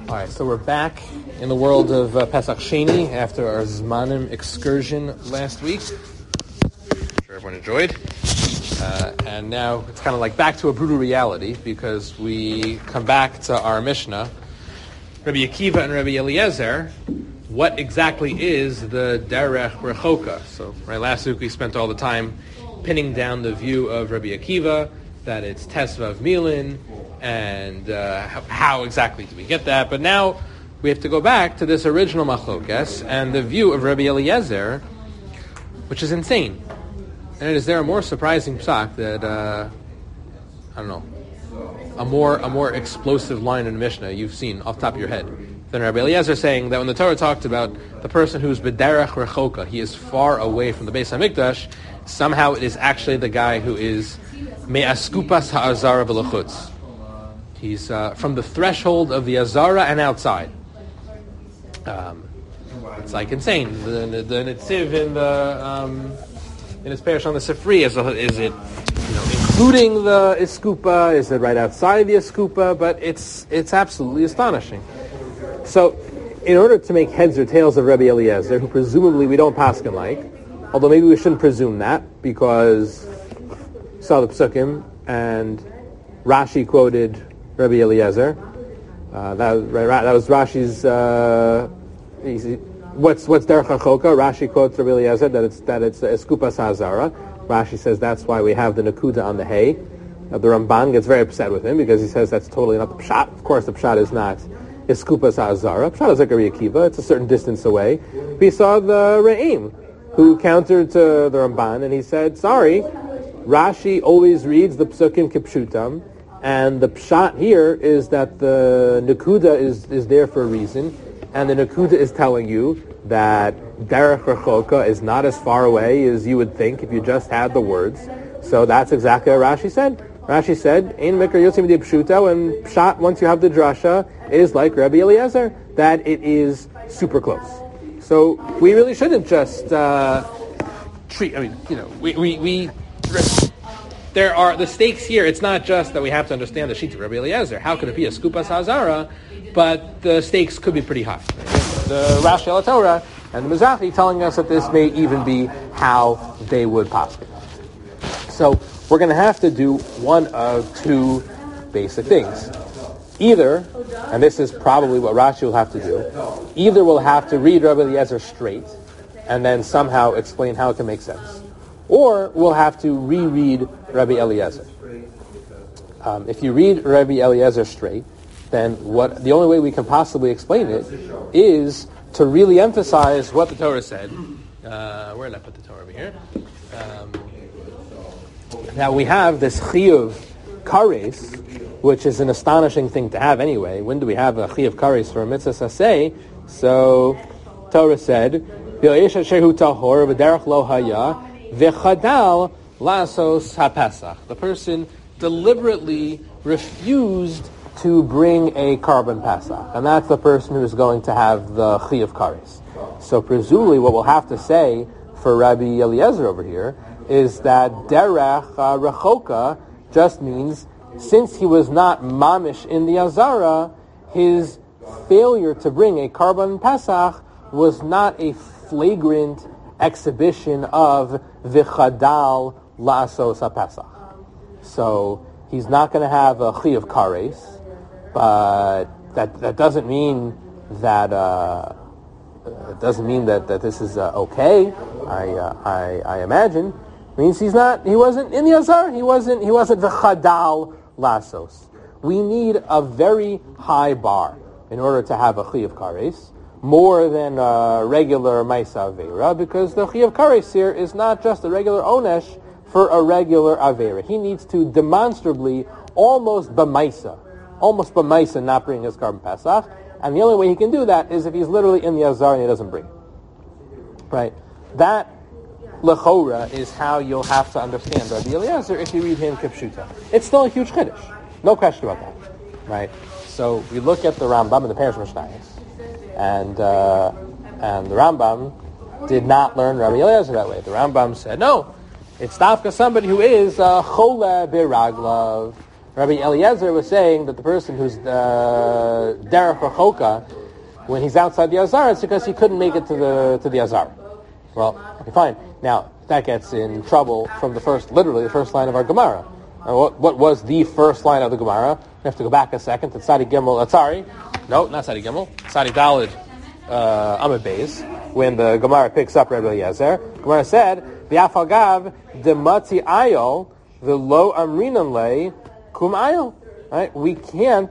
All right, so we're back in the world of Pesach Sheni after our Zmanim excursion last week. I'm sure everyone enjoyed. And now it's kind of like back to a brutal reality because we come back to our Mishnah, Rabbi Akiva and Rabbi Eliezer. What exactly is the Derech Rechoka? So, right, last week we spent all the time pinning down the view of Rabbi Akiva, that it's Tesvav Milin, and how exactly do we get that? But now we have to go back to this original machlokes and the view of Rabbi Eliezer, which is insane. And is there a more surprising psak that a more explosive line in the Mishnah you've seen off the top of your head than Rabbi Eliezer saying that when the Torah talked about the person who's b'derech rechoka, he is far away from the Beis Hamikdash, somehow it is actually the guy who is me'askupas ha'azara v'lachutz. He's from the threshold of the Azara and outside. It's like insane. The Netziv in his parish on the Sifri, is it including the Iskupa? Is it right outside the Iskupa? But it's absolutely astonishing. So, in order to make heads or tails of Rabbi Eliezer, who presumably we don't paskin like, although maybe we shouldn't presume that because saw the Psukim and Rashi quoted Rabbi Eliezer. That was Rashi's. What's Derech HaChoka? Rashi quotes Rabbi Eliezer that it's Eskupas Hazara. Rashi says that's why we have the Nakuda on the hay. The Ramban gets very upset with him because he says that's totally not the Pshat. Of course, the Pshat is not Eskupas Hazara. Pshat is like a Rabbi Akiva. It's a certain distance away. We saw the Re'im who countered to the Ramban and he said, sorry, Rashi always reads the Psukim Kipshutam. And the pshat here is that the Nakuda is there for a reason, and the Nakuda is telling you that Derech Rechoka is not as far away as you would think if you just had the words. So that's exactly what Rashi said. Rashi said, Ein Mikra Yotzim Di Pshuta, and pshat, once you have the drasha, is like Rabbi Eliezer, that it is super close. So we really shouldn't just treat, there are the stakes here. It's not just that we have to understand the sheet of Rabbi Eliezer. How could it be a skupas hazara? But the stakes could be pretty high. The Rashi al Torah and the Mizrahi telling us that this may even be how they would paskin. So we're going to have to do one of two basic things. Either, and this is probably what Rashi will have to do, either we'll have to read Rabbi Eliezer straight and then somehow explain how it can make sense. Or we'll have to reread Rabbi Eliezer. If you read Rabbi Eliezer straight, then the only way we can possibly explain it is to really emphasize what the Torah said. Where did I put the Torah over here? Now we have this chiyuv kares, which is an astonishing thing to have anyway. When do we have a chiyuv kares for a mitzvah saseh? So Torah said, "V'yesha shehu tahor v'derech lo haya." V'chadal lasos hapesach. The person deliberately refused to bring a carbon pesach, and that's the person who is going to have the chiyuv kares. So presumably, what we'll have to say for Rabbi Eliezer over here is that derech rechoka just means since he was not mamish in the azara, his failure to bring a carbon pesach was not a flagrant exhibition of v'chadal la'asos ha'pesach. So he's not going to have a chiyuv kares, but that doesn't mean that this is okay. I imagine it means he wasn't in the azar. He wasn't v'chadal la'asos. We need a very high bar in order to have a chiyuv kares, more than a regular Maisa Aveira, because the Chiyuv Kares here is not just a regular Onesh for a regular Aveira. He needs to demonstrably, almost b'maisa not bring his carbon Pesach, and the only way he can do that is if he's literally in the Azar and he doesn't bring it. Right? That, Lechora, is how you'll have to understand Rabbi Eliezer if you read him Kipshuta. It's still a huge Chiddush. No question about that. Right? So we look at the Rambam and the Parish Mishnayos, and the Rambam did not learn Rabbi Eliezer that way. The Rambam said, no, it's dafka somebody who is chole biraglav, Rabbi Eliezer was saying that the person who's derech rechoka, when he's outside the Azara, it's because he couldn't make it to the Azara. Well, okay, fine. Now, that gets in trouble from literally the first line of our Gemara. What was the first line of the Gemara? We have to go back a second to Tzadi Gimel. No, not Tzadi Gimel. Tzadi Daled Amud Beis. When the Gemara picks up Rabbi Eliezer, Gemara said, "V'afagav demati ayol v'lo amrinan le kum ayol." Right? We can't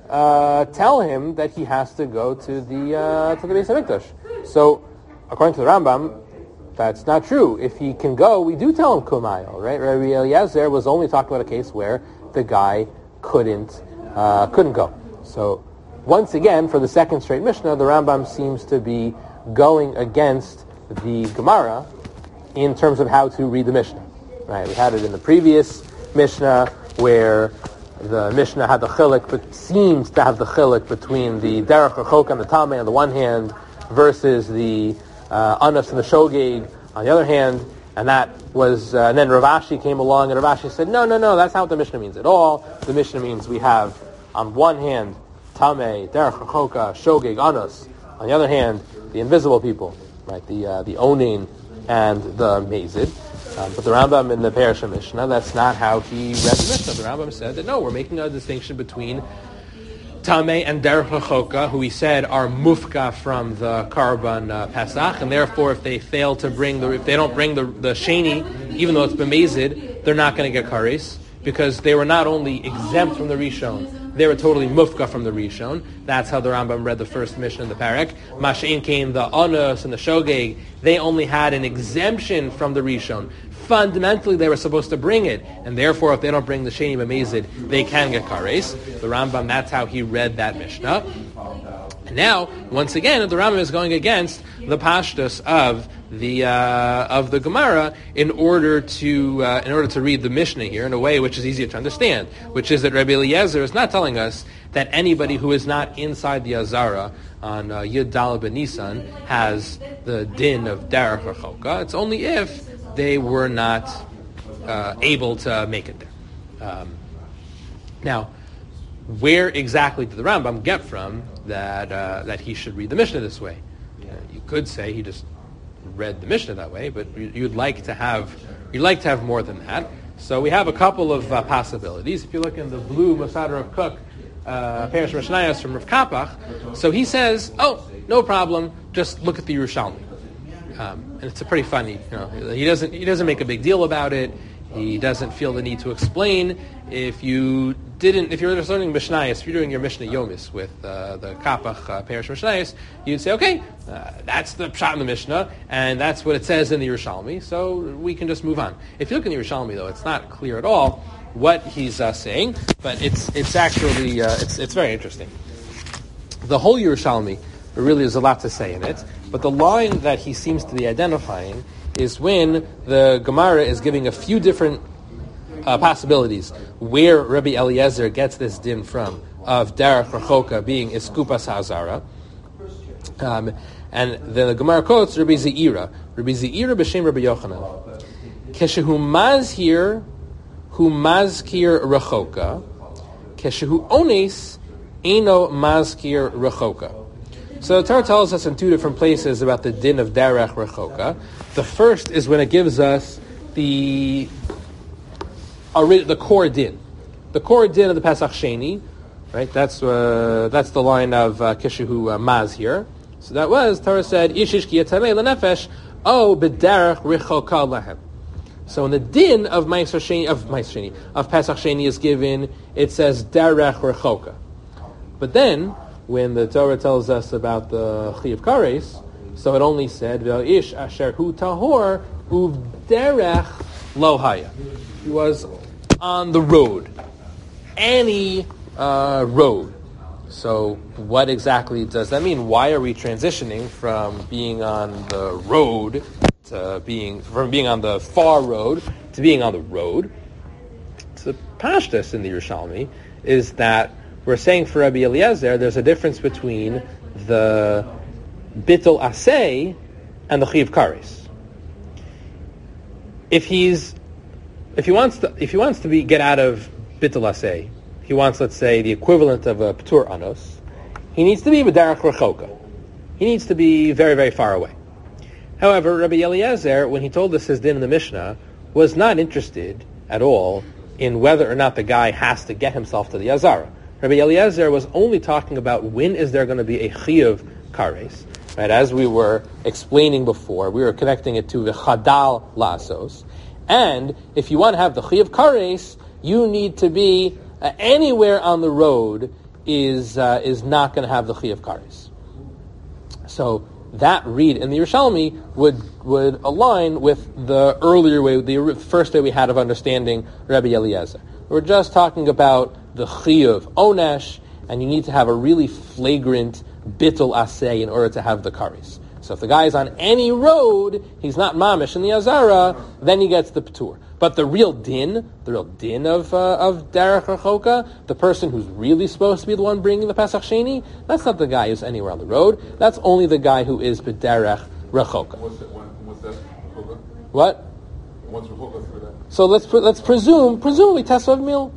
tell him that he has to go to the Beis Hamikdash. So, according to the Rambam, that's not true. If he can go, we do tell him kumayel, right? Rabbi Eliezer was only talking about a case where the guy couldn't go. So once again, for the second straight Mishnah, the Rambam seems to be going against the Gemara in terms of how to read the Mishnah. Right? We had it in the previous Mishnah where the Mishnah had the chiluk, but seems to have the chiluk between the derech rechok and the tamei on the one hand versus the Anas and the Shogeg on the other hand, and that was, and then Rav Ashi came along, and Rav Ashi said, no, that's not what the Mishnah means at all. The Mishnah means we have, on one hand, Tamei, Derech Rechoka, Shogeg, Anas. On the other hand, the invisible people, right, the Onin and the Mazid. But the Rambam in the Parasha Mishnah, that's not how he read the Mishnah. The Rambam said that, no, we're making a distinction between Tamei and Derech Rechoka, who he said are mufka from the Karban Pesach, and therefore if they fail to if they don't bring the Sheni, even though it's b'mezid, they're not going to get kares, because they were not only exempt from the Rishon, they were totally mufka from the Rishon. That's how the Rambam read the first Mishnah in the Parak. Masha'in came the Anas and the Shogeg, they only had an exemption from the Rishon. Fundamentally, they were supposed to bring it, and therefore, if they don't bring the Sheni B'mezid, they can get kares. The Rambam, that's how he read that Mishnah. And now, once again, the Rambam is going against the pashtus of the Gemara in order to read the Mishnah here in a way which is easier to understand, which is that Rabbi Eliezer is not telling us that anybody who is not inside the Azara on Yud Daled B'Nisan has the din of Derech Rechoka. It's only if they were not able to make it there. Now, where exactly did the Rambam get from that he should read the Mishnah this way? You could say he just read the Mishnah that way, but you'd like to have more than that. So we have a couple of possibilities. If you look in the blue Masada of Cook, Parashat Mishnayos from Rav Kapach, so he says, "Oh, no problem. Just look at the Yerushalmi." And it's a pretty funny, he doesn't make a big deal about it. He doesn't feel the need to explain. If you're just learning Mishnayos, if you're doing your Mishnah Yomis with the Kapach Parashat Mishnayos, you'd say, okay, that's the pshat in the Mishnah, and that's what it says in the Yerushalmi, so we can just move on. If you look in the Yerushalmi, though, it's not clear at all what he's saying, but it's actually it's very interesting. The whole Yerushalmi, there really is a lot to say in it, but the line that he seems to be identifying is when the Gemara is giving a few different possibilities where Rabbi Eliezer gets this din from, of Derech Rechoka being Iskupas HaZara. And then the Gemara quotes Rabbi Zeira b'shem Rabbi Yochanan. Keshehu mazhir hu mazkir Rechoka, keshehu ones eno mazkir Rechoka. So the Torah tells us in two different places about the din of Derech Rechoka. The first is when it gives us the core din. The core din of the Pesach Sheni, right? That's the line of Kishehu Maz here. So that was, Torah said, Ishish ki yatamei lenefesh, o b'derech rechoka lehem. So when the din of Pesach Sheni is given, it says Derech Rechoka. But then, when the Torah tells us about the Chiyuv Kares, so it only said Ve'ish asher hu tahor uvderech lo haya. He was on the road, any road. So what exactly does that mean? Why are we transitioning from being on the road to being on the far road to being on the road? So the pashtus in the Yerushalmi is that we're saying for Rabbi Eliezer, there's a difference between the Bittul Aseh and the Chiyuv Kares. If he wants to get out of Bittul Aseh, he wants, let's say, the equivalent of a P'tur Anos, he needs to be B'derech Rechoka. He needs to be very, very far away. However, Rabbi Eliezer, when he told us his din in the Mishnah, was not interested at all in whether or not the guy has to get himself to the Azara. Rabbi Eliezer was only talking about when is there going to be a Chiyuv Kares. Right, as we were explaining before, we were connecting it to V'chadal Lasos. And if you want to have the Chiyuv Kares, you need to be anywhere on the road is not going to have the Chiyuv Kares. So that read in the Yerushalmi would align with the earlier way, the first way we had of understanding Rabbi Eliezer. We're just talking about the Chiyuv Onesh, and you need to have a really flagrant Bittul Aseh in order to have the Kares. So if the guy is on any road, he's not mamish in the Azara, then he gets the P'tur. But the real din of Derech Rechoka, the person who's really supposed to be the one bringing the Pesach Sheni, that's not the guy who's anywhere on the road. That's only the guy who is B'derech Rechoka. What's that? Rechoka? What? What's Rechoka for that? So let's presumably Tesvav Mil.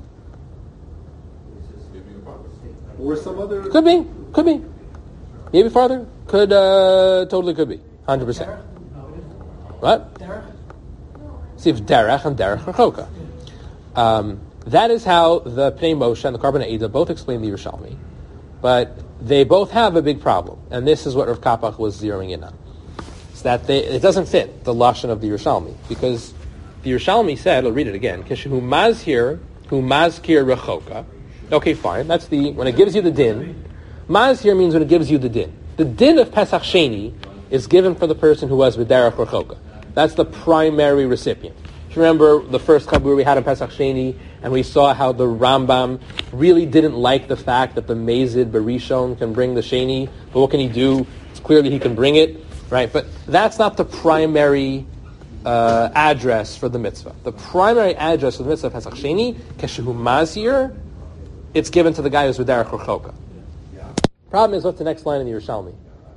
Or some other... Could be. Maybe farther. Totally could be. 100%. What? See if Derech and Derech Rechoka. That is how the Pnei Moshe and the Karban Eidah both explain the Yerushalmi. But they both have a big problem. And this is what Rav Kapach was zeroing in on. It's that it doesn't fit the Lashon of the Yerushalmi. Because the Yerushalmi said, I'll read it again, Kishu Mazhir, Hu Mazkir Rechoka. Okay, fine. That's when it gives you the din. Mazhir means when it gives you the din. The din of Pesach Sheni is given for the person who was B'derech Rechoka. That's the primary recipient. If you remember the first Chabur we had on Pesach Sheni, and we saw how the Rambam really didn't like the fact that the Mezid Barishon can bring the Sheni, but what can he do? It's clear that he can bring it, right? But that's not the primary address for the mitzvah. The primary address for the mitzvah of Pesach Sheni, Keshehu Mazir, it's given to the guy who's B'derech Rechoka. Problem is, what's the next line in the Yerushalmi?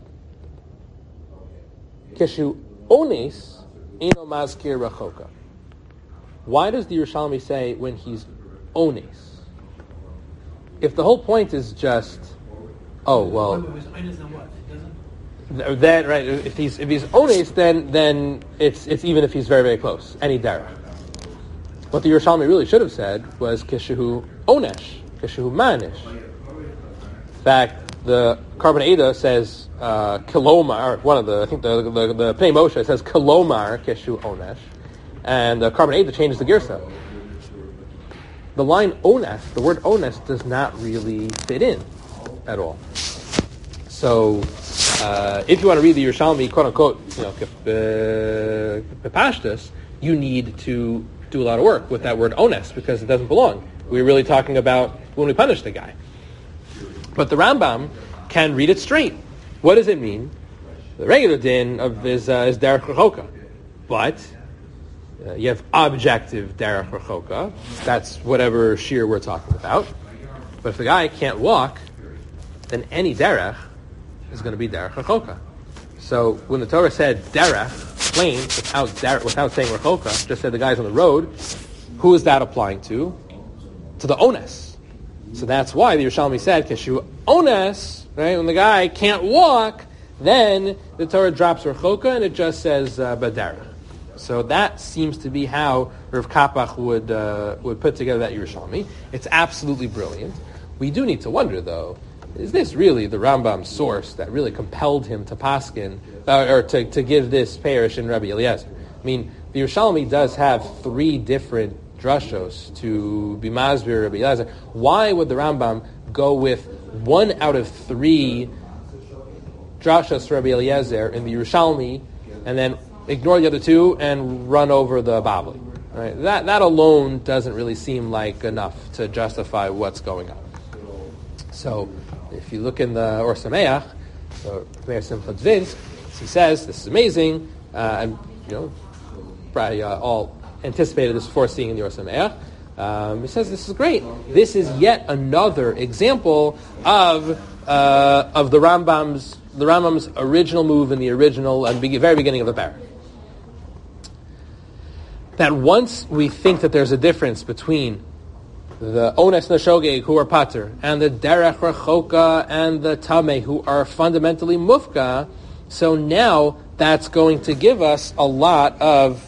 Keshu Ones Eno Mazkir Rechoka. Why does the Yerushalmi say when he's Ones? If the whole point is just, then right, if he's Ones, then it's even if he's very, very close, any derech. What the Yerushalmi really should have said was Keshehu Onesh, Keshehu Manish. In fact, the Karban Eidah says Kilomar. I think the Pnei Moshe says Kilomar Keshu Onesh, and the Karban Eidah changes the girsa. The line Onesh, the word Onesh, does not really fit in at all. So, if you want to read the Yerushalmi, quote unquote, Pepashtus, you need to do a lot of work with that word Onesh because it doesn't belong. We're really talking about when we punish the guy. But the Rambam can read it straight. What does it mean? The regular din of is Derech Rechoka. But you have objective Derech Rechoka. That's whatever shear we're talking about. But if the guy can't walk, then any Derech is going to be Derech Rechoka. So when the Torah said Derech, plain, without saying Rechoka, just said the guy's on the road, who is that applying to? To the Ones. So that's why the Yerushalmi said, Keshu Ones, right? When the guy can't walk, then the Torah drops Rechoka and it just says B'derech. So that seems to be how Rav Kapach would put together that Yerushalmi. It's absolutely brilliant. We do need to wonder, though, is this really the Rambam's source that really compelled him to paskin, or to give this parish in Rabbi Eliezer? I mean, the Yerushalmi does have 3 different drashos to be Masbir Rabbi Eliezer. Why would the Rambam go with 1 out of 3 drashos for Rabbi Eliezer in the Yerushalmi and then ignore the other 2 and run over the Babli? Right? That alone doesn't really seem like enough to justify what's going on. So, if you look in the Or Sameach, so Meir Simcha Dvinsk, he says this is amazing, and probably all anticipated this before seeing in the Or Sameach. He says this is great. This is yet another example of the Rambam's original move in the original and very beginning of the parak. That once we think that there's a difference between the Ones Nashogeg who are pater, and the Derech Rechoka and the Tameh who are fundamentally mufka. So now that's going to give us a lot of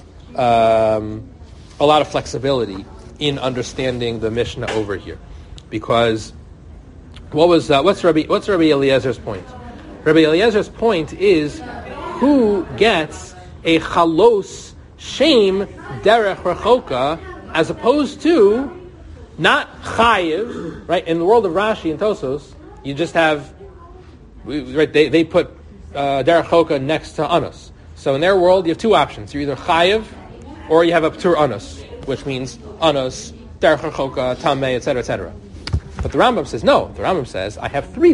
flexibility in understanding the Mishnah over here, because what's Rabbi Eliezer's point? Rabbi Eliezer's point is who gets a chalos shame derech rechoka as opposed to not chayiv, right? In the world of Rashi and Tosos, you just have, right? They put derech rechoka next to anus. So in their world, you have two options: you're either chayiv or you have a ptur anus, which means anus, derech rechoka, tameh, etc., etc. But the Rambam says no. The Rambam says I have three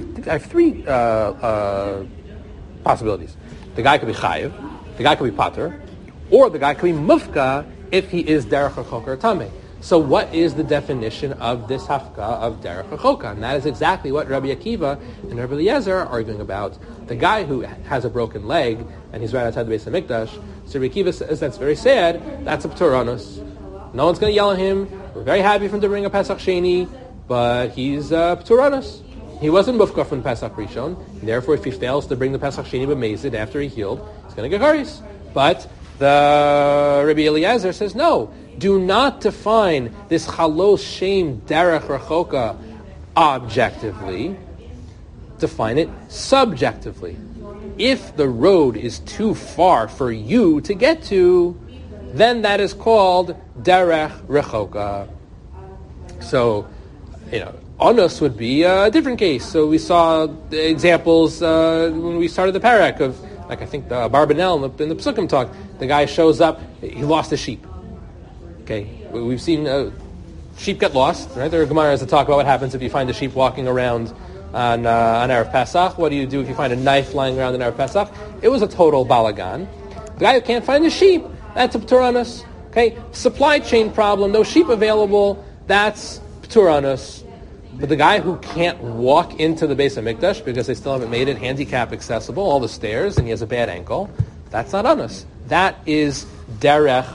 possibilities. The guy could be chayiv, the guy could be pater, or the guy could be mufka if he is derech rechoka or tameh. So what is the definition of this hafka of derech rechoka? And that is exactly what Rabbi Akiva and Rabbi Eliezer are arguing about. The guy who has a broken leg and he's right outside the Beis HaMikdash, so Rabbi Akiva says that's very sad. That's a ptur anus. No one's going to yell at him. We're very happy for him to bring a Pesach Sheni, but he's ptur anus. He wasn't mufka from Pesach Rishon, and therefore if he fails to bring the Pesach Sheni b'mezid after he healed, he's going to get garis. But the Rabbi Eliezer says no. Do not define this chalos shame derech rechoka objectively. Define it subjectively. If the road is too far for you to get to, then that is called derech rechoka. So, anus would be a different case. So we saw the examples when we started the parak of, like I think the Barbanel in the Pesukim talk. The guy shows up, he lost a sheep. Okay, we've seen sheep get lost, right? There are Gemaras that talk about what happens if you find a sheep walking around on Erev Pesach. What do you do if you find a knife lying around in Erev Pesach? It was a total balagan. The guy who can't find a sheep, that's a ptur anus. Okay, supply chain problem, no sheep available, that's ptur anus. But the guy who can't walk into the Beis HaMikdash because they still haven't made it handicap accessible, all the stairs, and he has a bad ankle, that's not anus. That is derech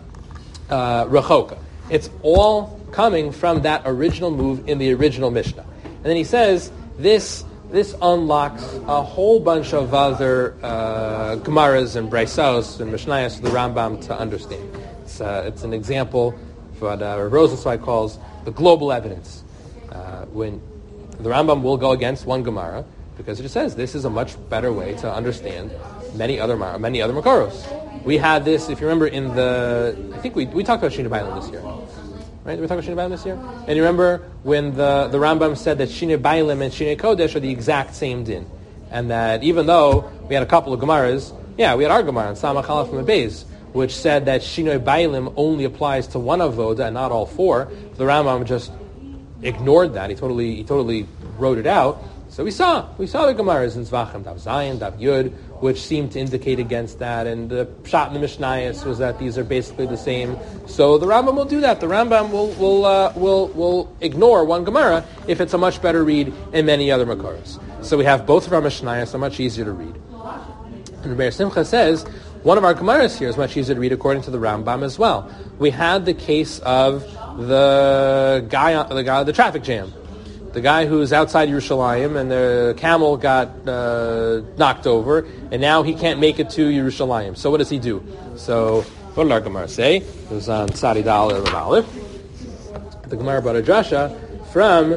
rechoka. It's all coming from that original move in the original Mishnah. And then he says, this unlocks a whole bunch of other Gemaras and Braisos and Mishnayos of the Rambam to understand. It's an example of what Rosenzweig calls the global evidence. When the Rambam will go against one Gemara, because it says this is a much better way to understand many other Makaros. We had this, if you remember, I think we talked about Shina Bailim this year. Right? Did we talk about Shina Bailim this year? And you remember when the Rambam said that Shina Bailim and Shina Kodesh are the exact same din. And that even though we had a couple of Gemaras, we had our Gemara in Samach Aleph and Beis, which said that Shina Bailim only applies to one avoda and not all four. The Rambam just ignored that. He totally wrote it out. So we saw the Gemaras in Zvachim, Dav Zayin, Dav Yud, which seemed to indicate against that, and the Pshat in the Mishnayos was that these are basically the same. So the Rambam will do that. The Rambam will ignore one Gemara if it's a much better read in many other Makaros. So we have both of our Mishnayos, so much easier to read. And Rebbe Simcha says one of our Gemaras here is much easier to read according to the Rambam as well. We had the case of the guy, the traffic jam. The guy who's outside Yerushalayim and the camel got knocked over, and now he can't make it to Yerushalayim. So what does he do? So what did our Gemara say? It was on Tzadi Dal and Aleph. The Gemara brought a drasha from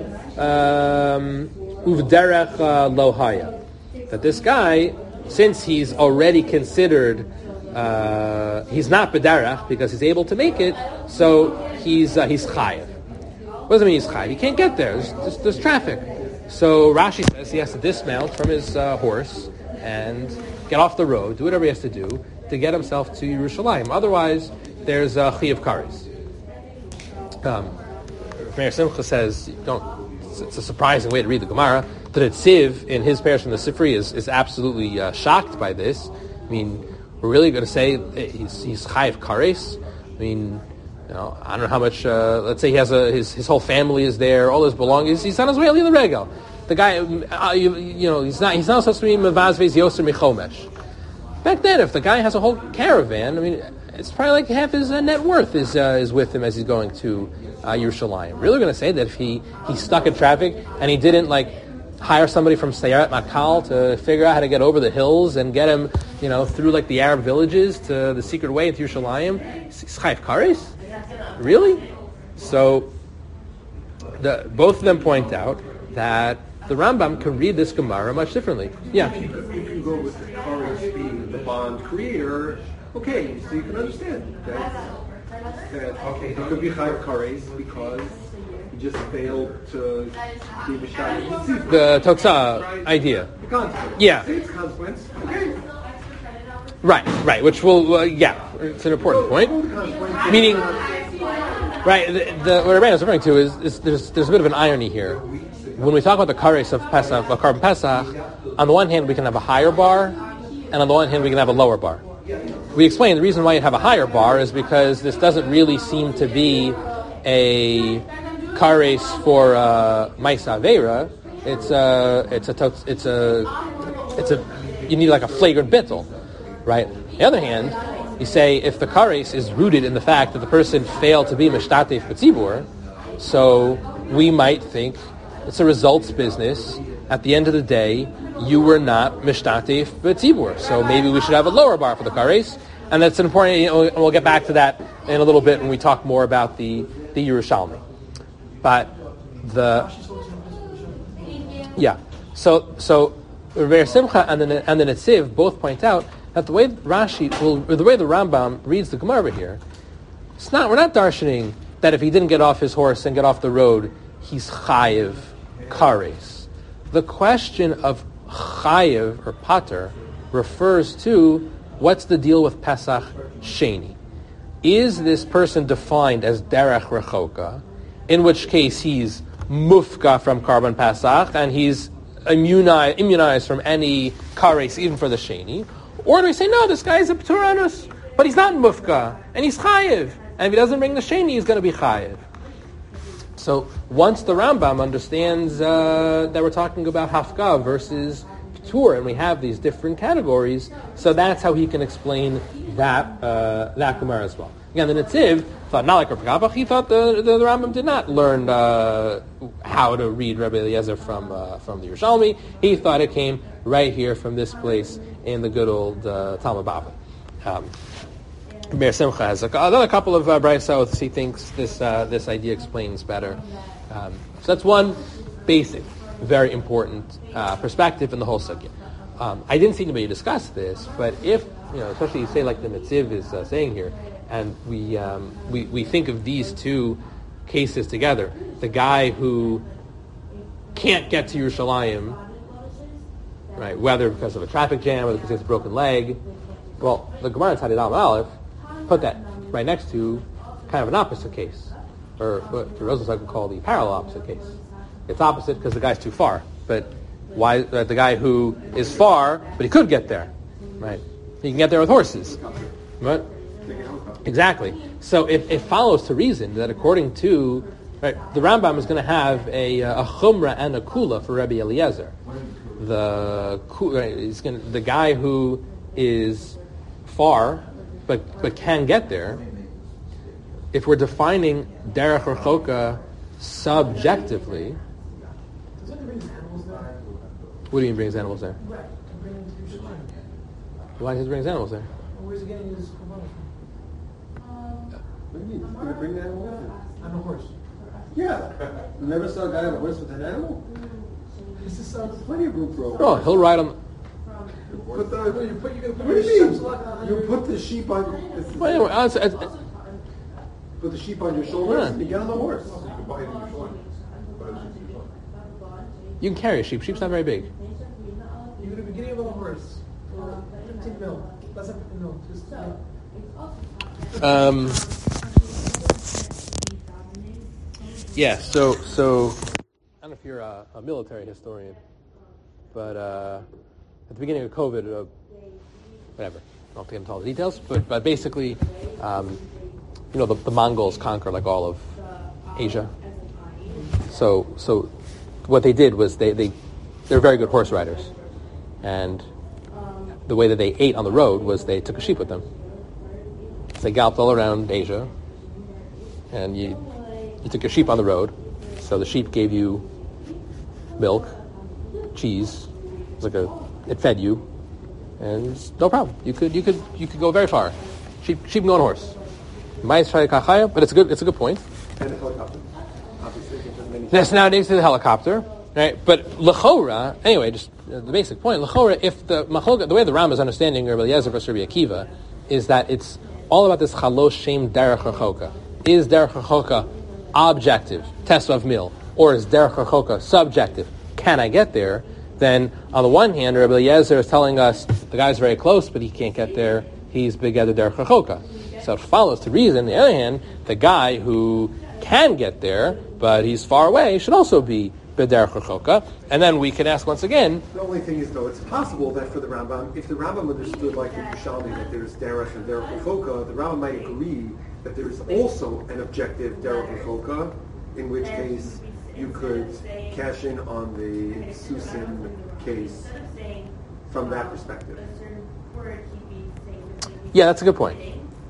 Uvderech Lohaya, that this guy, since he's already considered, he's not B'derech because he's able to make it, so he's chayav. What does it mean he's chayav? He can't get there. There's traffic. So Rashi says he has to dismount from his horse and get off the road, do whatever he has to do to get himself to Yerushalayim. Otherwise, there's a chi of kares. Meir Simcha says, it's a surprising way to read the Gemara. The Netziv in his parish in the Sifri is absolutely shocked by this. I mean, we're really going to say he's chai of kares? I mean, I don't know how much. Let's say he has his whole family is there, all his belongings. He's on his way in the regal. The guy, he's not supposed to be mevazvez yoser michomesh. Back then, if the guy has a whole caravan, I mean, it's probably like half his net worth is with him as he's going to Yerushalayim. Really going to say that if he's stuck in traffic and he didn't hire somebody from Sayarat Makal to figure out how to get over the hills and get him, through the Arab villages to the secret way into Yerushalayim, he's chayiv kares? Really? So both of them point out that the Rambam can read this Gemara much differently. Yeah. If you go with the kares being the bond creator, okay, so you can understand that okay, he could be chayiv kares because he just failed to be mishtat. The Toksa idea. The consequence. Yeah. Same consequence. Okay. Right. Which will, it's an important point. Meaning, right, what Rabbeinu is referring to is there's a bit of an irony here. When we talk about the kares of Pesach, of Karban Pesach, on the one hand we can have a higher bar, and on the one hand we can have a lower bar. We explain the reason why you have a higher bar is because this doesn't really seem to be a kares for Maisa Aveira. You need a flagrant bittul, right? On the other hand, you say if the kares is rooted in the fact that the person failed to be mishtatef b'tzibur, so we might think it's a results business. At the end of the day, you were not mishtatef b'tzibur, so maybe we should have a lower bar for the kares, and that's an important. And we'll get back to that in a little bit when we talk more about the Yerushalmi. But so Rebbe Simcha and the Netziv both point out that the way the Rambam reads the Gemara here, we're not darshaning that if he didn't get off his horse and get off the road, he's chayiv kares. The question of chayiv or pater refers to what's the deal with Pesach Sheni. Is this person defined as derech rechoka, in which case he's mufka from Karban Pesach and he's immunized from any kares, even for the Sheni? Or do we say, no, this guy is a p'turanus, but he's not mufka, and he's chayiv, and if he doesn't bring the Sheni, he's going to be chayiv. So once the Rambam understands that we're talking about hafka versus p'tur, and we have these different categories, so that's how he can explain that Gemara as well. Again, the Netziv thought not like Rav Papa. He thought the Rambam did not learn how to read Rabbi Eliezer from the Yerushalmi. He thought it came right here from this place in the good old Talmud Bava. Ber Simcha has another couple of braysos he thinks this idea explains better. So that's one basic, very important perspective in the whole sugya. I didn't see anybody discuss this, but if especially you say like the Netziv is saying here, and we think of these two cases together, the guy who can't get to Yerushalayim, right, whether because of a traffic jam or because he has a broken leg, well, the Gemara in Tzadid Aleph put that right next to kind of an opposite case, or what the Rosenstock would call the parallel opposite case. It's opposite because the guy's too far, but why the guy who is far, but he could get there, right? He can get there with horses, right? Exactly. So it follows to reason that according to the Rambam is going to have a chumrah and a kula for Rabbi Eliezer. The guy who is far but can get there. If we're defining derech rechoka subjectively, what do you mean brings animals there? Why does he bring animals there? Where's he getting his korbanos from? What do you mean? He's going to bring the animal with him? On a horse. Yeah. You never saw a guy on a horse with an animal? This is Plenty of room for a horse. Oh, he'll ride on. Put the, you're going to put what do you mean? You put the sheep on. Well, anyway, Put the sheep on your shoulders Yeah. and you get on the horse. You can buy it in your showing. you can carry a sheep. Sheep's not very big. You're going to be getting a little horse. 15 mil. Less than 15 mil. Just, Yeah. So I don't know if you're a military historian, but at the beginning of COVID, whatever. I don't have to get into all the details, but basically, the Mongols conquered like all of Asia. So what they did was they're very good horse riders, and the way that they ate on the road was they took a sheep with them. So they galloped all around Asia, and you You took your sheep on the road, so the sheep gave you milk, cheese. It fed you, and it's no problem. You could go very far. Sheep can go on a horse. But it's a good point. And a helicopter. Obviously, there's many. Yes, nowadays to the helicopter, right? But l'chora, anyway, just the basic point. L'chora, if the way the Ram is understanding Rabbi Eliezer versus Rabbi Akiva, is that it's all about this chalosh shem derech rechoka. Is derech rechoka objective, test of mil, or is derech rechoka subjective? Can I get there? Then, on the one hand, Rabbi Eliezer is telling us the guy's very close, but he can't get there. He's begeder derech rechoka. So it follows to reason. On the other hand, the guy who can get there, but he's far away, should also be bederech rechoka. And then we can ask once again. The only thing is, though, it's possible that for the Rambam, if the Rambam understood like the Yerushalmi that there's derech and derech rechoka, the Rambam might agree that there is also an objective derech rechoka, in which case you could cash in on the Susin case from that perspective. Yeah, that's a good point.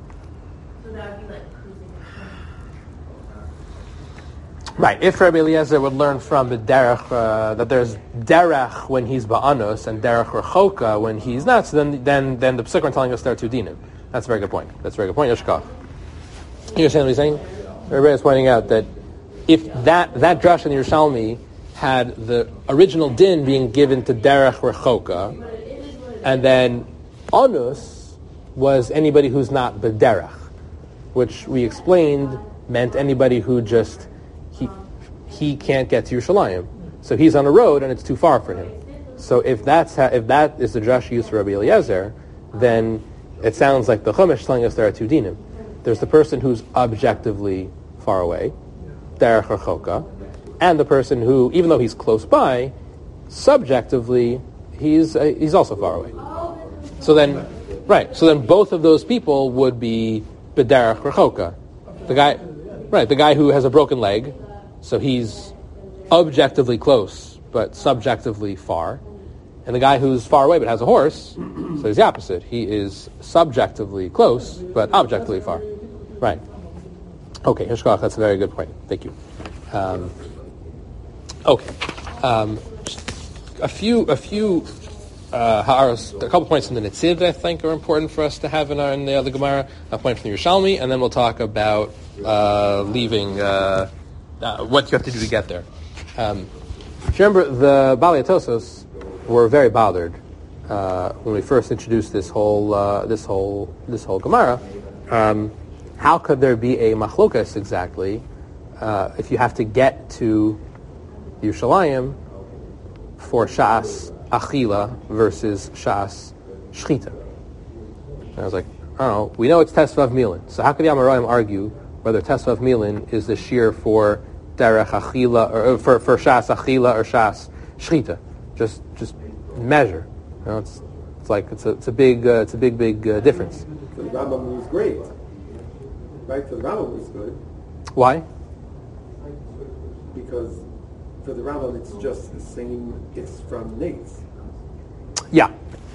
Right, if Rabbi Eliezer would learn from the derech that there's derech when he's ba'anos and derech rechoka when he's not, so then the Pesukah are telling us there are two dinim. That's a very good point. Yoshkach. You understand what he's saying? Rabbi is pointing out that if that drush in Yerushalmi had the original din being given to derech rechoka, and then anus was anybody who's not b'derech, which we explained meant anybody who just he can't get to Yerushalayim, so he's on a road and it's too far for him. So if that is the drush used for Rabbi Eliezer, then it sounds like the Chumash is telling us there are two dinim. There's the person who's objectively far away, derech rechoka, and the person who, even though he's close by, subjectively he's also far away. So then both of those people would be b'derech rechoka. The guy who has a broken leg, so he's objectively close but subjectively far, and the guy who's far away but has a horse, so he's the opposite. He is subjectively close but objectively far. Right. Okay, Hishkach, that's a very good point. Thank you. A few ha'aros, a couple points from the Netziv that I think are important for us to have in the other Gemara. A point from the Yerushalmi, and then we'll talk about leaving what you have to do to get there. If you remember, the Balei Tosos were very bothered when we first introduced this whole Gemara. How could there be a machlokas exactly if you have to get to Yerushalayim for Shas Achila versus Shas Shchita? And I was like, oh, we know it's Tesvav Milin. So how could the Amoraim argue whether Tesvav Milin is the shear for Derech Achila or for Shas Achila or Shas Shchita? Just measure. You know, it's a big difference. So the Rambam was great, right? So the Rambam was good. Why? Because for the Rambam, it's just the same. It's from Nates. Yeah.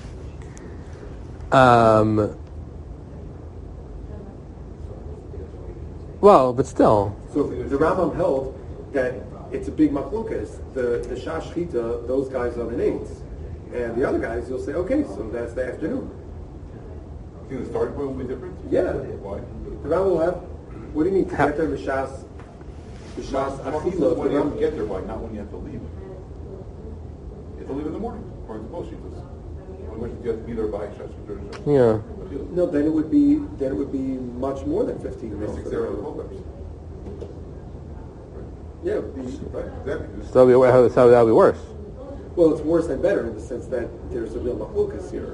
Well, but still. So the Rambam held that it's a big machlokas. The Shashchita, those guys are the Nates. And the other guys, you'll say, okay, so that's the afternoon. You think the starting point will be different? Yeah. Why? The Rambam will have, what do you mean, to get there, the Shas Achila, when you have to get there by, not when you have to leave. You have to leave in the morning, according to both sheets. When you have to be there by Shas. Yeah. No, then it would be much more than 15 minutes. 6 hours of holders. Yeah, it would be, Right, exactly. So that would be worse. well, it's worse and better in the sense that there's a real machlokas here.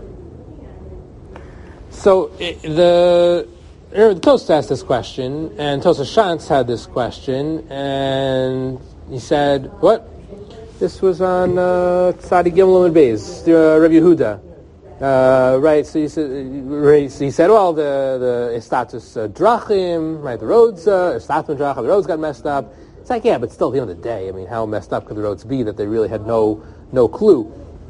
So the Tosas asked this question, and Tosas Shantz had this question, and he said, "What? This was on Tzadi Gimel and Beis, Rabbi Yehuda, right?" So he said, "Well, the status drachim, right? The roads, status drachim, the roads got messed up." It's like, yeah, but still, at the end of the day, I mean, how messed up could the roads be that they really had no clue?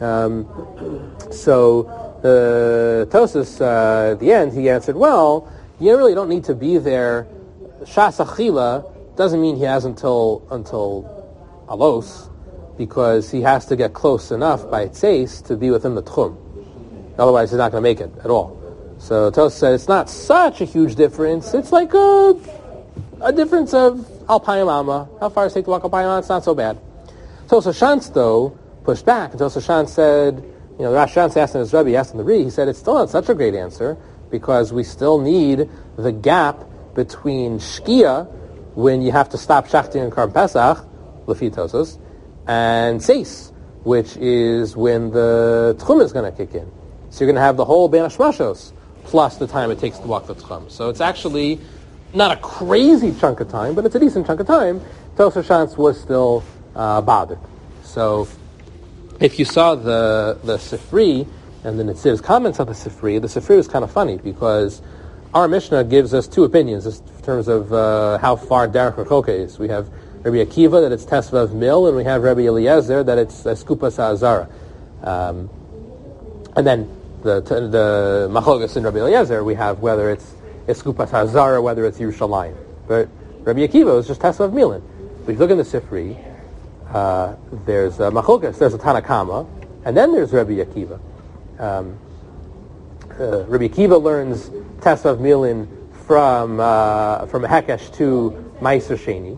So Tosas, at the end, he answered, well, you really don't need to be there Shas Achila doesn't mean he has until Alos, because he has to get close enough by Tzeis to be within the Tchum. Otherwise, he's not going to make it at all. So Tos said it's not such a huge difference. It's like a difference of Alpayim Amma. How far does it take to walk Alpayim Amma? It's not so bad. Tos Shantz, though, pushed back. And Tos Shantz said, Rash Shantz asked him his Rebbe, he asked him the Ri, he said it's still not such a great answer, because we still need the gap between Shkia, when you have to stop Shachting and Karban Pesach, Lefi Tosos, and Seis, which is when the Tchum is going to kick in. So you're going to have the whole Ben Hashmashos, plus the time it takes to walk the Tchum. So it's actually not a crazy chunk of time, but it's a decent chunk of time. Tos Shantz was still bothered. So if you saw the Sifri and the Nitziv's comments on the Sifri was kind of funny, because our Mishnah gives us two opinions in terms of how far Derech Rechoka is. We have Rabbi Akiva that it's Tesvav Mil, and we have Rabbi Eliezer that it's Skupas HaAzara. And then the Machlokas in Rabbi Eliezer, we have whether it's Skupas HaAzara, whether it's Yerushalayim. But Rabbi Akiva is just Tesvav Milin. But if you look in the Sifri, there's Machlokas, there's a Tanakama, and then there's Rabbi Akiva. Rabbi Akiva learns Tesvav Milin from Hekesh to Meiser Sheni.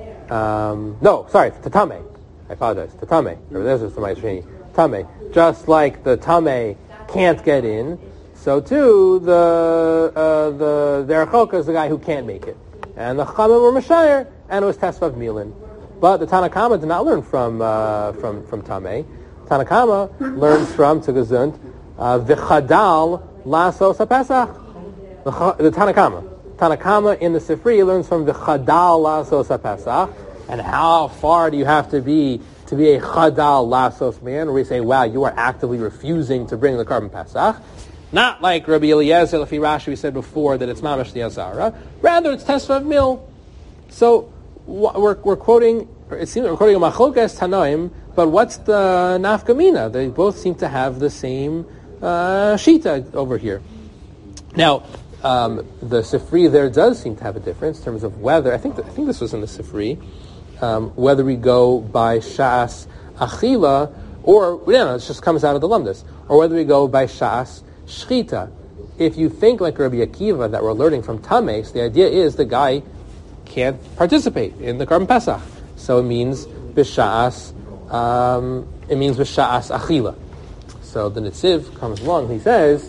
To Tameh. I apologize. To Tameh. There's the Meiser Sheni. Tameh. Just like the Tameh can't get in, so too the Derech Choka is the guy who can't make it. And the Chachamim were Mashayir, and it was Tesvav Milin. But the Tanakama did not learn from Tameh. Tanakama learns from Tugazund V'chadal Lasos HaPesach. The Tanakama in the Sifri learns from V'chadal Lasos HaPesach. And how far do you have to be a Chadal Lasos man, where we say, wow, you are actively refusing to bring the Karban Pesach? Not like Rabbi Eliezer, Lefi Rashi, we said before that it's Mamash the Azara. Rather, it's Tesvav Mil. So we're quoting, it seems we're quoting a Machlokas Tanoim, but what's the Nafkamina? They both seem to have the same Shita over here. Now, the Sifri there does seem to have a difference in terms of whether, I think this was in the Sifri, whether we go by Shas Achila, or, it just comes out of the Lumdus, or whether we go by Shas Shchita. If you think like Rabbi Akiva that we're learning from Tames, the idea is the guy can't participate in the Karban Pesach. So it means B'Shas Achila. So the Nitziv comes along, he says,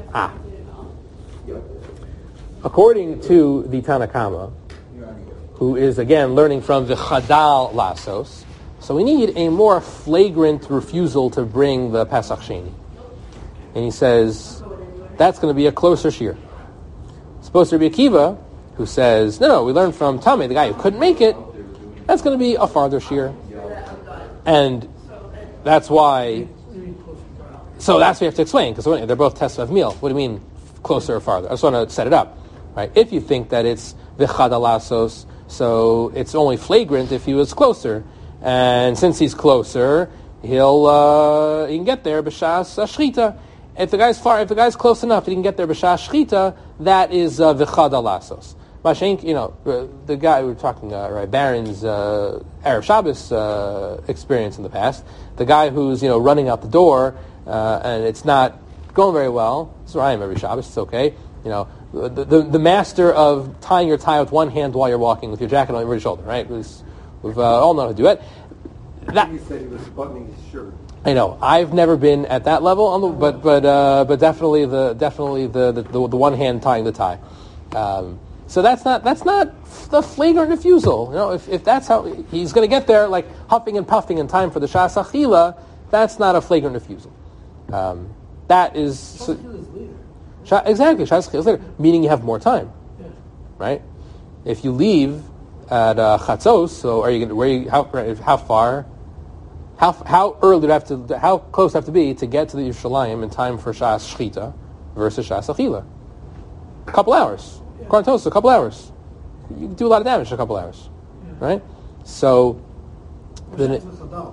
according to the Tanakama, who is again learning from the Chadal Lasos, so we need a more flagrant refusal to bring the Pesach Sheni. And he says, that's going to be a closer shear. Supposed to be Akiva, who says, no, we learned from Tameh, the guy who couldn't make it, that's going to be a farther shear. And that's why, so that's what we have to explain, because they're both Tesvav Mil. What do you mean closer or farther? I just want to set it up. Right? If you think that it's the Chadalasos, so it's only flagrant if he was closer. And since he's closer, he can get there b'shas shchita. If the guy's close enough, he can get there b'shas shchita. That is the Chadalasos. Mashenk, the guy we were talking, right, Baron's Erev Shabbos experience in the past. The guy who's running out the door and it's not going very well. This is where I am every Shabbos. It's okay. The master of tying your tie with one hand while you're walking with your jacket on your shoulder, right? We've all known how to do it. He said he was buttoning his shirt. I know. I've never been at that level, but definitely the one hand tying the tie. So that's not the flagrant refusal. If that's how he's going to get there, like huffing and puffing in time for the Shas Achila, that's not a flagrant refusal. That is exactly Shas Achila is later, meaning you have more time, right? If you leave at Chatzos, so are you going to how far? How early do how close do I have to be to get to the Yerushalayim in time for Shas Shchita versus Shas Achila? A couple hours. Quarantos, a couple hours. You can do a lot of damage in a couple hours, right? So, then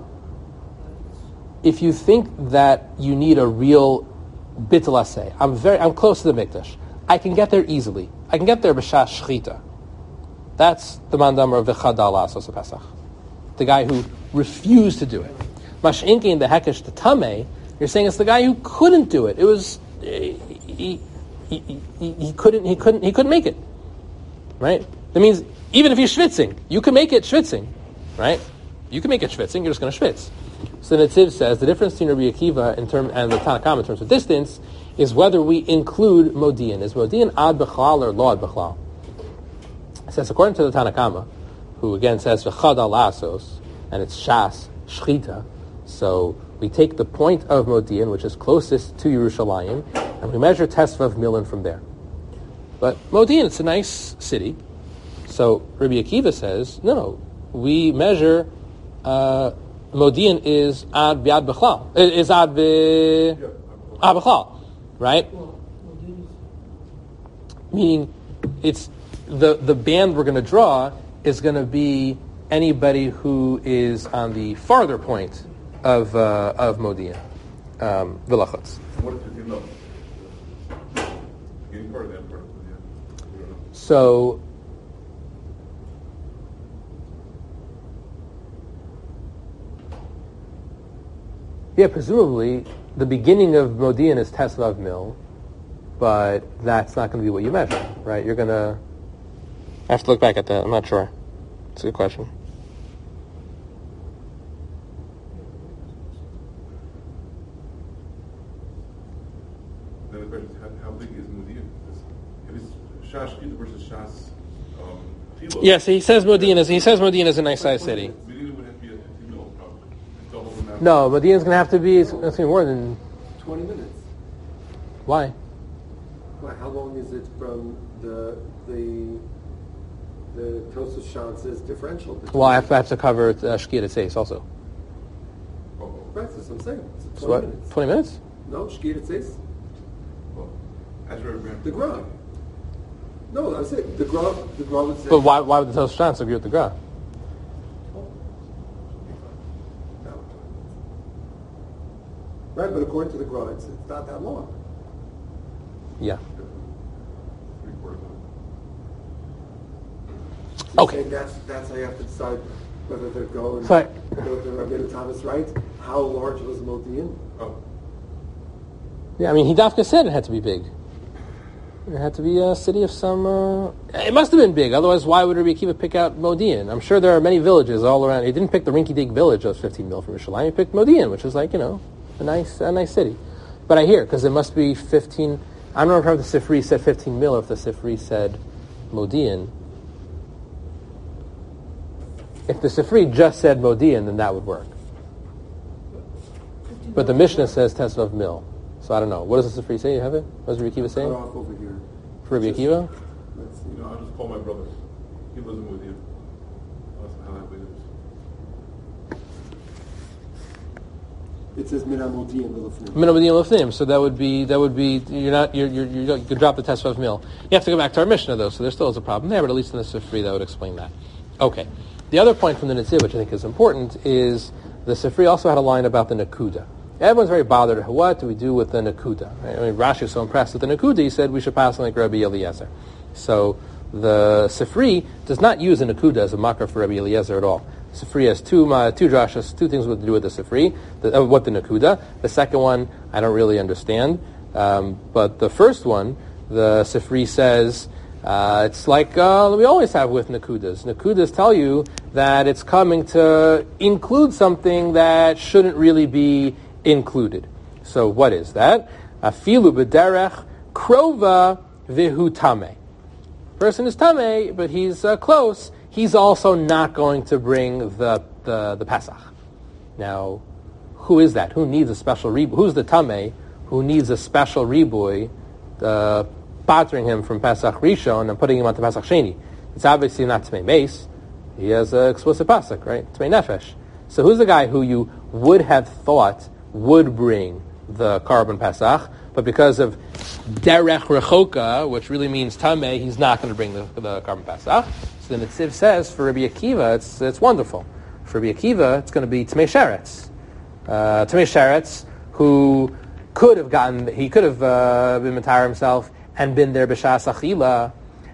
if you think that you need a real bittul aseh, I'm close to the mikdash. I can get there easily. I can get there b'shas shchita. That's the mandamar of v'chadal asos Pesach. The guy who refused to do it. Mash'inki in the hekesh the tameh, you're saying it's the guy who couldn't do it. It was he couldn't make it. Right? That means even if he's schwitzing, you can make it schwitzing. Right? You can make it schwitzing, you're just going to schwitz. So the Netziv says the difference between Rabbi Akiva and the Tanna Kama in terms of distance is whether we include Modian. Is Modian ad b'chlal or lo ad b'chlal? It says according to the Tanna Kama, who again says v'chadal asos, and it's shas, shchita, so we take the point of Modian, which is closest to Yerushalayim, and we measure Tesvav Milan from there. But Modian, it's a nice city, so Rabbi Akiva says, no, we measure Modian is ad biad b'chlal, is ad b'chlal, right? Meaning, it's the band we're going to draw is going to be anybody who is on the farther point of Modian, V'lachotz. What if you know? Getting part of that part, yeah. So, yeah, presumably the beginning of Modian is Tesvav Mil, but that's not going to be what you measure, right? You're going to... I have to look back at that. I'm not sure. It's a good question. Then the question is, how big is Modian? If it's Shas Shchita versus Shas Tilo. Yes, he says Modian is a nice sized city. Medina would have to be a 50 mil, probably. It's double the amount. No, Modian's going to have to be, it's going to be more than... 20 minutes. Why? Well, how long is it from the Tosfos Shantz's differential? Well, I have to cover Shkia Tzais also. Right, that's what I'm saying. It's 20 So what? minutes. 20 minutes? No, Shkia Tzais. Well, as we're The Gra. No, I said the Gra would say... But why would the Tosfos Shantz agree with the Gra? No. Right, but according to the Gra, it's not that long. Yeah. 3/4 of So Okay. you're saying that's how you have to decide whether they're going So to go to Rabbeinu Thomas, right? How large was Modian? Oh, Yeah, I mean, Hidafka said it had to be big. It had to be a city of some... It must have been big, otherwise why would Rabbi Akiva pick out Modian? I'm sure there are many villages all around. He didn't pick the rinky-dink village that was 15 mil from Yerushalayim. He picked Modian, which is like, a nice city. But I hear, because it must be 15... I don't remember if the Sifri said 15 mil or if the Sifri said Modian. If the Sifri just said Modian, then that would work. But the Mishnah says Tesvav Mil. So I don't know. What does the Sifri say? You have it? What does Rabbi Akiva say? Cut off over here. For Rabbi Akiva? Let's see. I'll just call my brother. He lives in Modian. That's how that way is. It says Mina Modian V'Lefnim. Minimum Lefnim. So that would be you could drop the Tesvav Mil. You have to go back to our Mishnah though, so there still is a problem there, but at least in the Sifri that would explain that. Okay. The other point from the Netziv, which I think is important, is the Sifri also had a line about the Nakuda. Everyone's very bothered. What do we do with the Nakuda? Right? I mean, Rashi is so impressed with the Nakuda, he said we should pass on like Rabbi Eliezer. So the Sifri does not use a Nakuda as a makar for Rabbi Eliezer at all. Sifri has two drashas, two things to do with the Sifri. What the Nakuda. The second one, I don't really understand. But the first one, the Sifri says, it's like we always have with Nakudas. Nakudas tell you that it's coming to include something that shouldn't really be included. So what is that? Afilu b'derech krova v'hu tameh. Person is tameh, but he's close. He's also not going to bring the Pesach. Now, who is that? Who needs a special riboy? Who's the tameh who needs a special riboy, bothering him from Pesach Rishon and putting him onto Pesach Sheni? It's obviously not Tmei Meis. He has an explicit Pesach, right? Tmei Nefesh. So who's the guy who you would have thought would bring the Karban Pesach, but because of Derech Rechoka, which really means Tameh, he's not going to bring the Karban Pesach. So the Netziv says for Rabbi Akiva, it's wonderful. For Rabbi Akiva, it's going to be Tmei Sheretz. Tmei Sheretz, who could have been Matar himself and been there B'Shas Achila,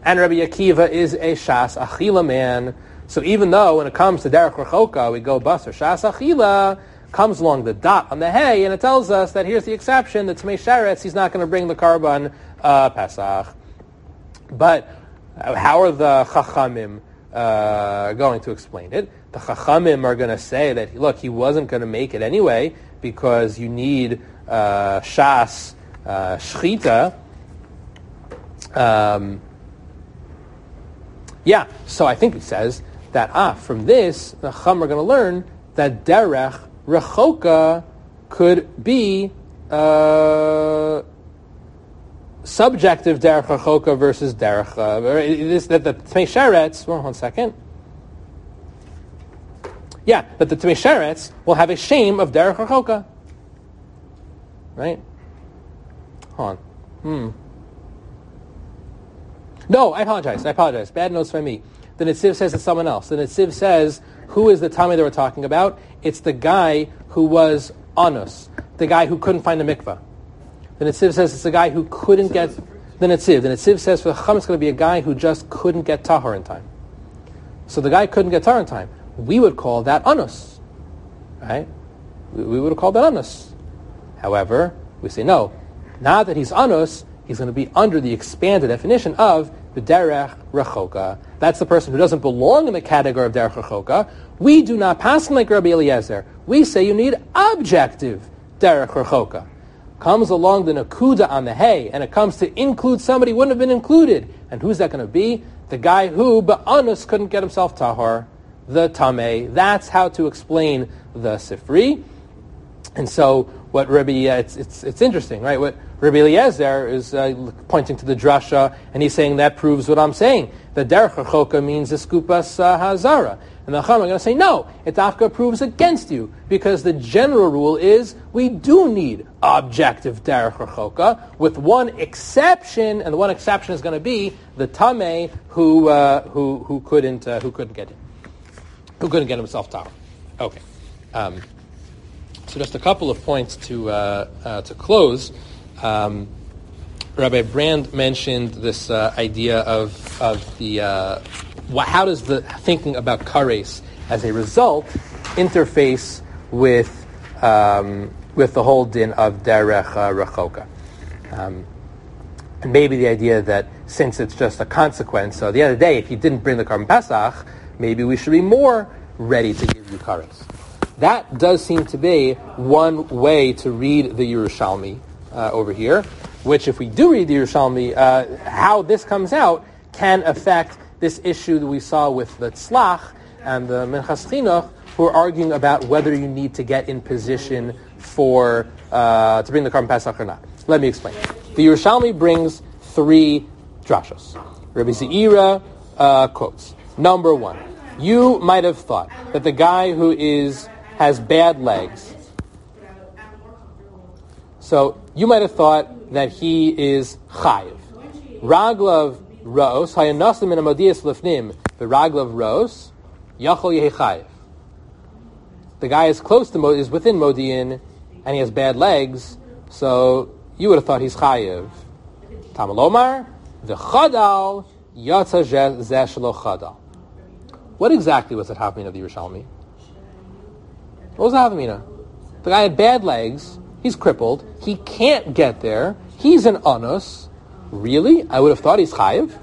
and Rabbi Akiva is a Shas Achila man. So even though when it comes to Derech Rechoka, we go Basar Shas Achila, comes along the dot on the hay, and it tells us that here's the exception, the Tmei Sheretz, he's not going to bring the Karban Pesach. But how are the Chachamim going to explain it? The Chachamim are going to say that, look, he wasn't going to make it anyway because you need Shas Shchita. So I think it says that from this, the Chacham are going to learn that Derech Rechoka could be subjective Derech Rechoka versus Derech. That the Tmei Sheretz, one second. Yeah, that the Tmei Sheretz will have a shame of Derech Rechoka. Right? Hold on. No, I apologize. Bad notes by me. The Netziv says it's someone else. The Netziv says, who is the Tamei that we're talking about? It's the guy who was Anus, the guy who couldn't find a mikvah. The Netziv says it's the guy who couldn't get the Netziv. The Netziv says for the Chacham it's going to be a guy who just couldn't get Tahor in time. So the guy couldn't get Tahor in time. We would call that Anus. Right? We would call that Anus. However, we say no. Now that he's Anus, he's going to be under the expanded definition of the Derech Rechoka. That's the person who doesn't belong in the category of Derech Rechoka. We do not pass him like Rabbi Eliezer. We say you need objective Derech Rechoka. Comes along the Nakuda on the hay, and it comes to include somebody who wouldn't have been included. And who's that going to be? The guy who, Ba'anus, couldn't get himself Tahor, the Tamei. That's how to explain the Sifri. And so what it's interesting, right? What Rabbi Eliezer is pointing to the drasha, and he's saying that proves what I'm saying. The Derech Rechoka means the Skupas Hazara. And the Chacham are going to say, no, it dafka proves against you, because the general rule is we do need objective Derech Rechoka, with one exception, and the one exception is going to be the Tamei who couldn't get in, who couldn't get himself Tahor. Okay. So just a couple of points to close. Rabbi Brand mentioned this idea of the how does the thinking about kares as a result interface with the whole din of derech rechoka, and maybe the idea that since it's just a consequence, so at the end of the day, if you didn't bring the Karban Pesach, maybe we should be more ready to give you kares. That does seem to be one way to read the Yerushalmi over here, which if we do read the Yerushalmi, how this comes out can affect this issue that we saw with the Tzlach and the Minchas Chinuch, who are arguing about whether you need to get in position for to bring the Karban Pesach or not. Let me explain. The Yerushalmi brings 3 drashos. Rabbi Zeira quotes. Number 1, you might have thought that the guy who has bad legs, so you might have thought that he is chayiv. Raglav ros, hayanasim in a modias lifnim, the raglav ros, yachol yehi chayiv. The guy is close to is within Modiin, and he has bad legs, so you would have thought he's chayiv. Tamalomar, the chadal, yatza zeh shelo chadal. What exactly was the Havamina of the Yerushalmi? What was the Havamina? The guy had bad legs, he's crippled, he can't get there, he's an anus. Really? I would have thought he's chayiv.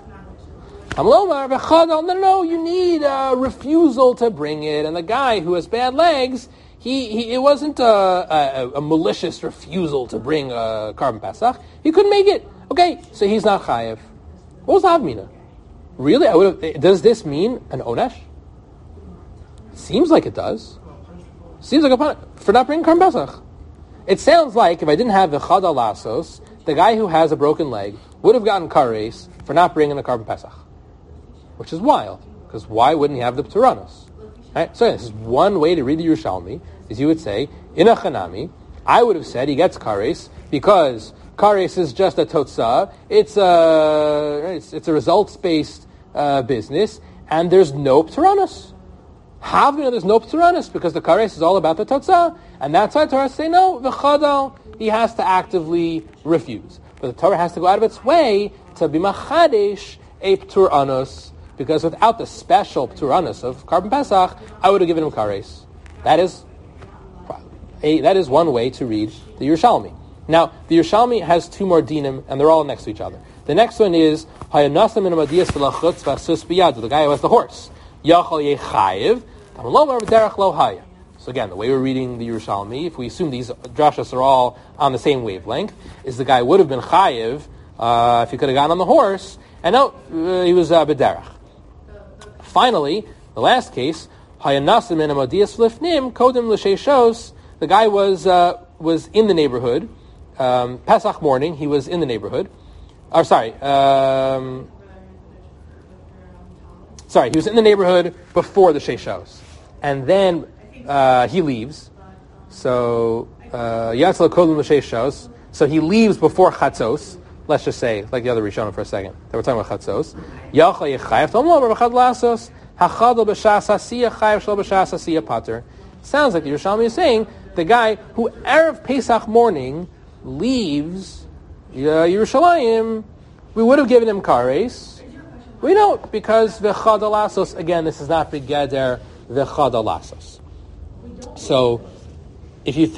No, you need a refusal to bring it. And the guy who has bad legs, it wasn't a malicious refusal to bring a Karban Pesach. He couldn't make it. Okay, so he's not chayiv. What was the Havamina? Really? Does this mean an onesh? Seems like it does. Seems like a punishment for not bringing Karban Pesach. It sounds like if I didn't have the Chadal Lasos, the guy who has a broken leg would have gotten kares for not bringing a Karban Pesach, which is wild, because why wouldn't he have the Pturanos? Right? So this is one way to read the Yerushalmi, is you would say, in a Chanami, I would have said he gets kares because kares is just a totzah, it's a results-based business, and there's no Pturanos. Havamina, there's no Pturanos, because the kares is all about the totzah, and that's why Torah say, no, the Chadal, he has to actively refuse. But the Torah has to go out of its way to be machadesh a ptur anus, because without the special ptur anus of Karban Pesach, I would have given him kares. That is one way to read the Yerushalmi. Now, the Yerushalmi has two more dinim, and they're all next to each other. The next one is Hayanasam in Amadiyas v'lachutz v'asus biyadu, the guy who has the horse. Yachal yechayiv, tamalomar v'derech lo haya. So again, the way we're reading the Yerushalmi, if we assume these drashas are all on the same wavelength, is the guy would have been chayiv if he could have gotten on the horse, and no, he was b'derech. Finally, the last case, Hayanasim in Amadiyas v'lifnim kodim l'sheishos, the guy was in the neighborhood. Pesach morning, he was in the neighborhood. He was in the neighborhood before the Sheishos. And then he leaves. So, Yatzal Kodim Sheishos. So he leaves before Chatzos. Let's just say, like the other Rishonim for a second, that we're talking about Chatzos. Yachal Yechayev Tomlo B'Chad Lasos Hachadol B'Shas Hasiyah Chayev Shlo B'Shas Hasiyah Pater. Sounds like the Yerushalmi is saying the guy who Erev Pesach morning leaves Yerushalayim, we would have given him kares. We don't, because v'chad alasos, again, this is not begeder v'chad alasos. So, if you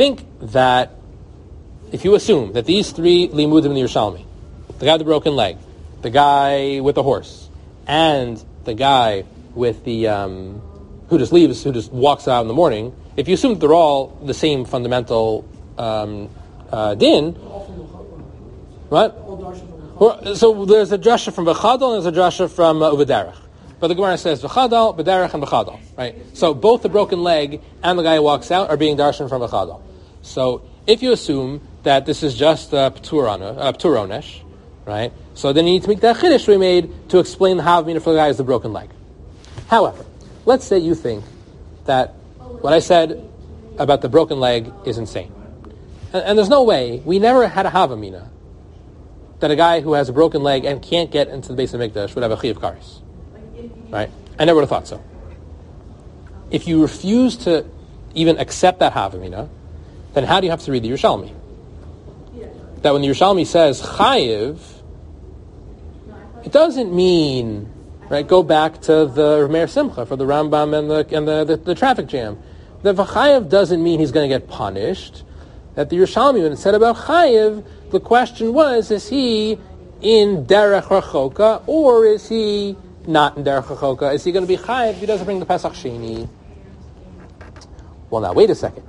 assume that these three limudim in the Yerushalmi, the guy with the broken leg, the guy with the horse, and the guy with the who just walks out in the morning, if you assume that they're all the same fundamental din, what? So there's a drasha from Bechadal and there's a drasha from Uvaderech. But the Gemara says Bechadal, Bederech, and Bechadal. Right? So both the broken leg and the guy who walks out are being darshan from Bechadal. So if you assume that this is just Pturonesh, right? So then you need to make that chiddush we made to explain the Havmina for the guy who has the broken leg. However, let's say you think that what I said about the broken leg is insane. And there's no way, we never had a Havamina that a guy who has a broken leg and can't get into the base of Mikdash would have a Chi of Karis. Right? I never would have thought so. If you refuse to even accept that Havamina, then how do you have to read the Yerushalmi? That when the Yerushalmi says Chayiv, it doesn't mean, right, go back to the Meir Simcha for the Rambam and the traffic jam. The Chayiv doesn't mean he's going to get punished. That the Yerushalmi, when it said about Chayiv, the question was, is he in Derech Rachoka, or is he not in Derech Rachoka? Is he going to be Chayiv if he doesn't bring the Pesach Sheni? Well, now, wait a second.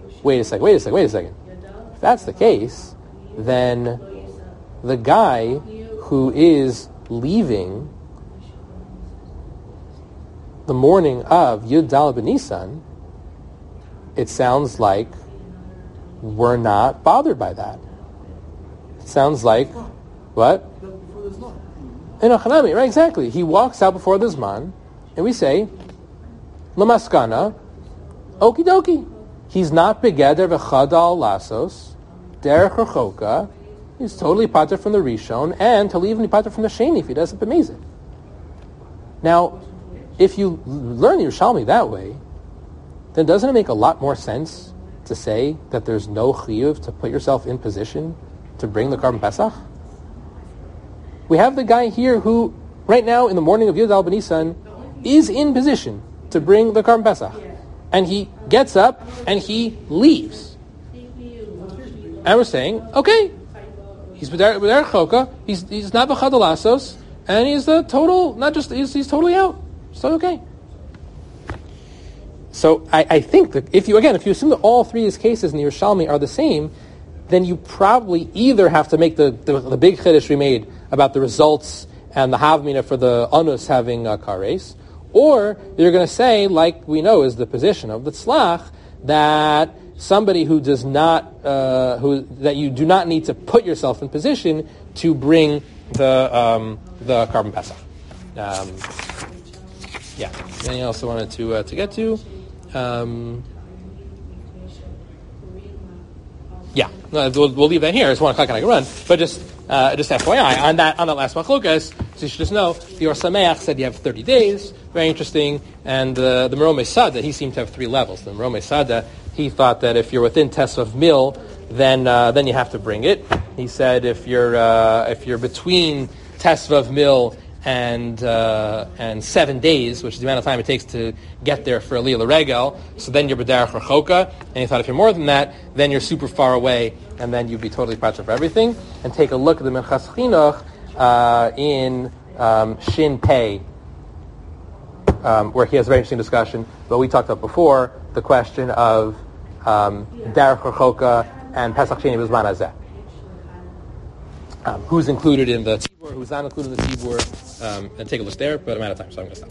If that's the case, then the guy who is leaving the morning of Yud Daled B'Nisan, it sounds like we're not bothered by that. It sounds like, what? In a Hanami, right, exactly. He walks out before the Zman, and we say, Lamaskana, okie dokie. He's not begeder v'chadal lasos, derech rechoka. He's totally pater from the Rishon, and to leave him pater from the Sheni if he doesn't b'mezid. Now, if you learn Yerushalmi that way, then doesn't it make a lot more sense to say that there's no chiyuv to put yourself in position to bring the Karban Pesach? We have the guy here who, right now, in the morning of Yud Al B'Nisan, is in position to bring the Karban Pesach. And he gets up and he leaves. And we're saying, okay, he's b'derech choka, he's not b'chadal lasos, and he's the total, not just, he's totally out. So okay. So I think that if you assume that all three of these cases in the Yerushalmi are the same, then you probably either have to make the big chiddush we made about the results and the havmina for the anus having kares, or you're going to say, like we know is the position of the tzlach, that somebody who does not, that you do not need to put yourself in position to bring the Karban Pesach. Anything else I wanted to get to? We'll leave that here. It's 1 o'clock and I can run. But just FYI, on that last machlokas, so you should just know, the Or Sameach said you have 30 days. Very interesting. And the Meromei Sada, he seemed to have 3 levels. The Meromei Sada, he thought that if you're within Tesvav Mil, then you have to bring it. He said if you're between Tesvav Mil and 7 days, which is the amount of time it takes to get there for Aliyah L'Regel, so then you're B'derech Rechoka, and you thought if you're more than that, then you're super far away, and then you'd be totally patcha for everything. And take a look at the Minchas Chinuch in Shin Pei, where he has a very interesting discussion, but we talked about before, the question of Derech Rechoka and Pesach Sheni B'Zman Hazeh. Who's included in the Tzibur, who's not included in the Tzibur, and take a look there, but I'm out of time, so I'm going to stop.